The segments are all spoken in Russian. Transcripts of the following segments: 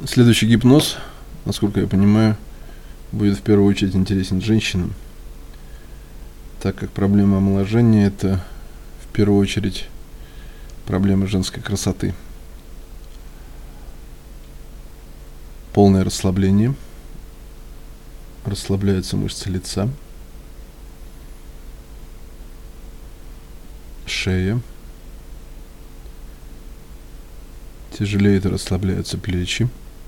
Следующий гипноз, насколько я понимаю, будет в первую очередь интересен женщинам, так как проблема омоложения – это в первую очередь проблема женской красоты. Полное расслабление. Расслабляются мышцы лица, шея. Тяжелеют и расслабляются плечи.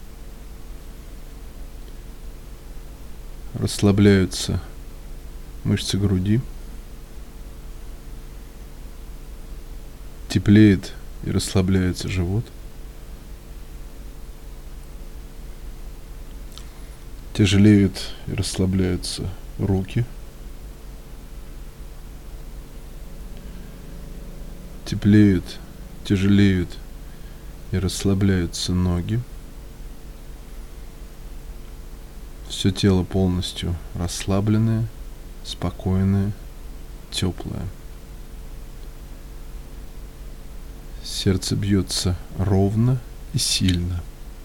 Расслабляются мышцы груди. Теплеет и расслабляется живот. Тяжелеют и расслабляются руки. Теплеют, тяжелеют и расслабляются ноги. Все тело полностью расслабленное, спокойное, теплое. Сердце бьется ровно и сильно.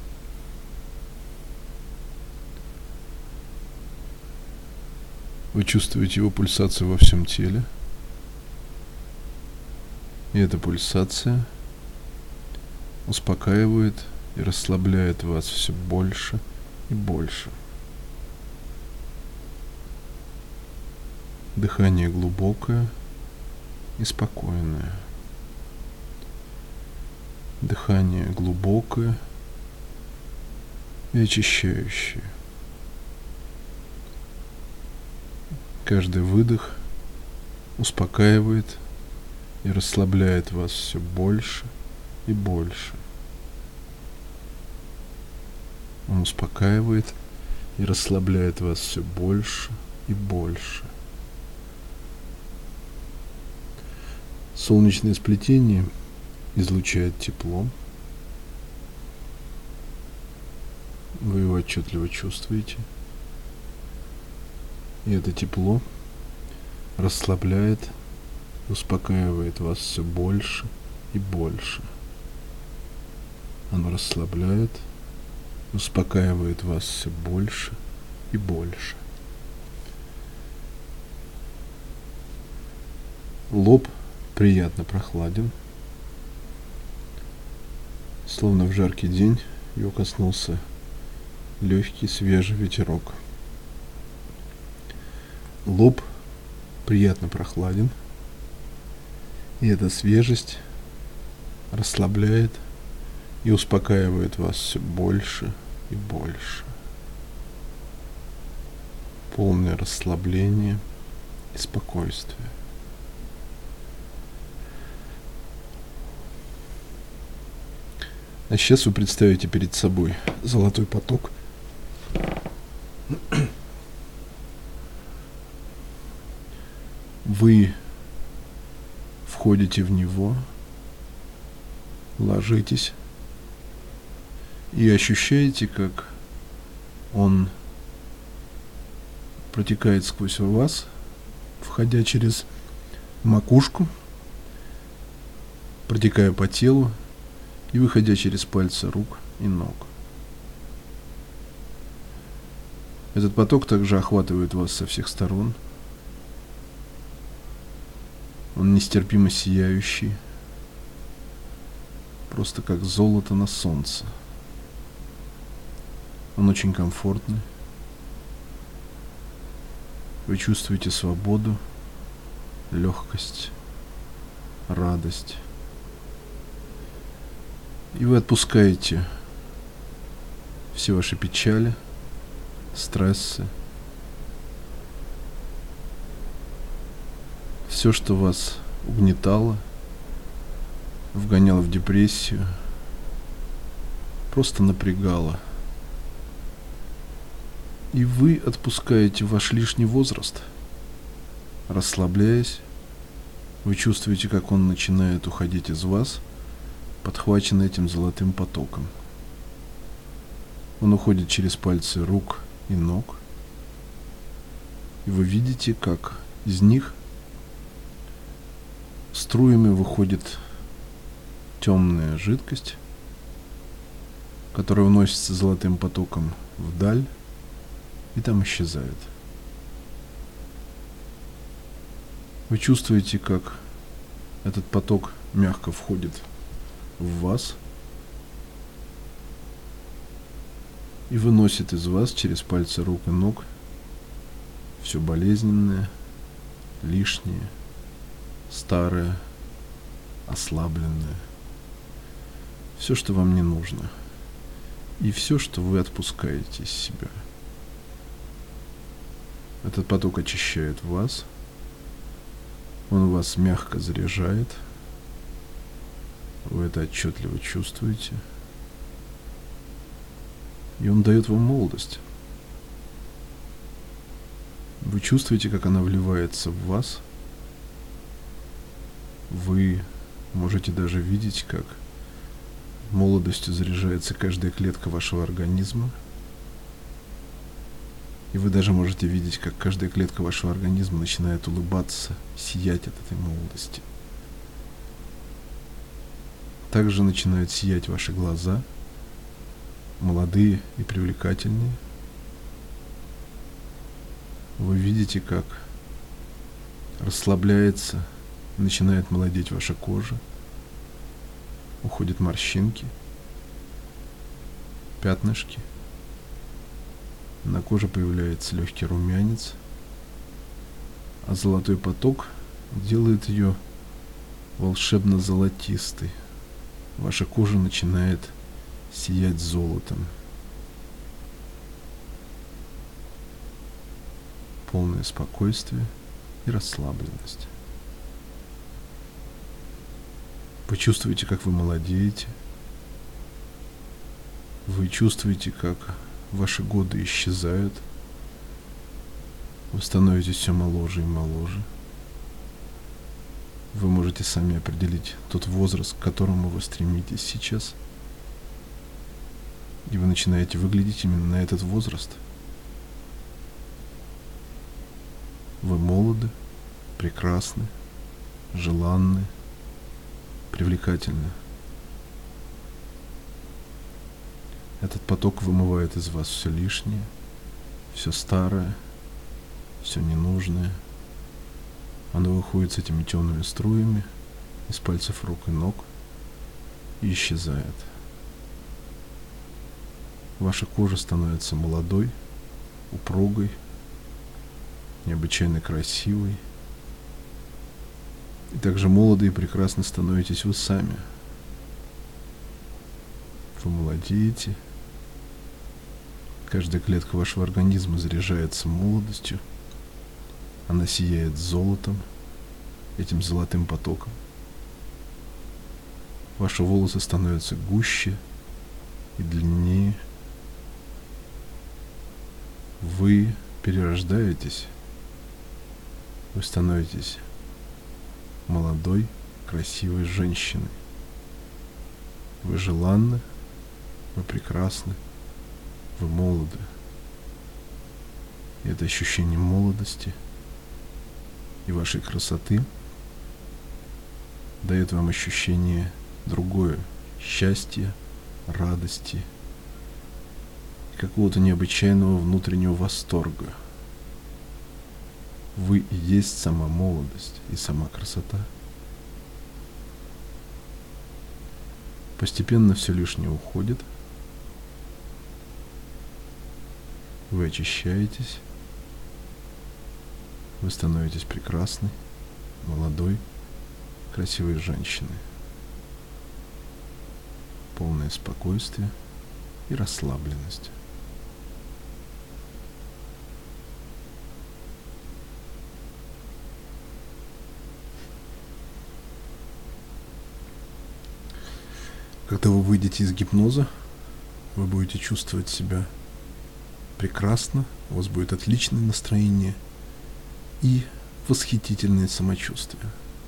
Вы чувствуете его пульсацию во всем теле. И эта пульсация успокаивает и расслабляет вас все больше и больше. Дыхание глубокое и спокойное. Дыхание глубокое и очищающее. Каждый выдох успокаивает и расслабляет вас все больше и больше. Он успокаивает и расслабляет вас все больше и больше. Солнечное сплетение излучает тепло. Вы его отчетливо чувствуете. И это тепло расслабляет, успокаивает вас все больше и больше. Оно расслабляет, успокаивает вас все больше и больше. Лоб приятно прохладен. Словно в жаркий день его коснулся легкий свежий ветерок. Лоб приятно прохладен. И эта свежесть расслабляет и успокаивает вас все больше и больше. Полное расслабление и спокойствие. А сейчас вы представите перед собой золотой поток. Вы входите в него, ложитесь и ощущаете, как он протекает сквозь вас, входя через макушку, протекая по телу и выходя через пальцы рук и ног. Этот поток также охватывает вас со всех сторон. Он нестерпимо сияющий, просто как золото на солнце. Он очень комфортный. Вы чувствуете свободу, легкость, радость. И вы отпускаете все ваши печали, стрессы, все, что вас угнетало, вгоняло в депрессию, просто напрягало. И вы отпускаете ваш лишний возраст, расслабляясь. Вы чувствуете, как он начинает уходить из вас, подхваченный этим золотым потоком. Он уходит через пальцы рук и ног. И вы видите, как из них струями выходит темная жидкость, которая уносится золотым потоком вдаль и там исчезает. Вы чувствуете, как этот поток мягко входит в вас и выносит из вас через пальцы рук и ног все болезненное, лишнее, старое, ослабленное, все, что вам не нужно, и все, что вы отпускаете из себя. Этот поток очищает вас, он вас мягко заряжает, вы это отчетливо чувствуете, и он дает вам молодость. Вы чувствуете, как она вливается в вас. Вы можете даже видеть, как молодостью заряжается каждая клетка вашего организма. И вы даже можете видеть, как каждая клетка вашего организма начинает улыбаться, сиять от этой молодости. Также начинают сиять ваши глаза, молодые и привлекательные. Вы видите, как расслабляется, начинает молодеть ваша кожа, уходят морщинки, пятнышки, на коже появляется легкий румянец, а золотой поток делает ее волшебно-золотистой. Ваша кожа начинает сиять золотом. Полное спокойствие и расслабленность. Вы чувствуете, как вы молодеете. Вы чувствуете, как ваши годы исчезают. Вы становитесь все моложе и моложе. Вы можете сами определить тот возраст, к которому вы стремитесь сейчас. И вы начинаете выглядеть именно на этот возраст. Вы молоды, прекрасны, желанны, привлекательны. Этот поток вымывает из вас все лишнее, все старое, все ненужное. Оно выходит с этими темными струями из пальцев рук и ног и исчезает. Ваша кожа становится молодой, упругой, необычайно красивой. И также молоды и прекрасно становитесь вы сами. Вы молодеете. Каждая клетка вашего организма заряжается молодостью. Она сияет золотом, этим золотым потоком. Ваши волосы становятся гуще и длиннее. Вы перерождаетесь. Вы становитесь молодой, красивой женщиной. Вы желанны, вы прекрасны, вы молоды. И это ощущение молодости и вашей красоты дает вам ощущение другое, счастья, радости и какого-то необычайного внутреннего восторга. Вы и есть сама молодость и сама красота. Постепенно все лишнее уходит. Вы очищаетесь. Вы становитесь прекрасной, молодой, красивой женщиной. Полное спокойствие и расслабленность. Когда вы выйдете из гипноза, вы будете чувствовать себя прекрасно, у вас будет отличное настроение и восхитительное самочувствие.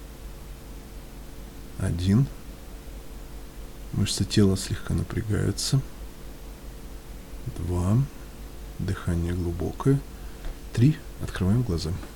1. Мышцы тела слегка напрягаются. 2. Дыхание глубокое. 3. Открываем глаза.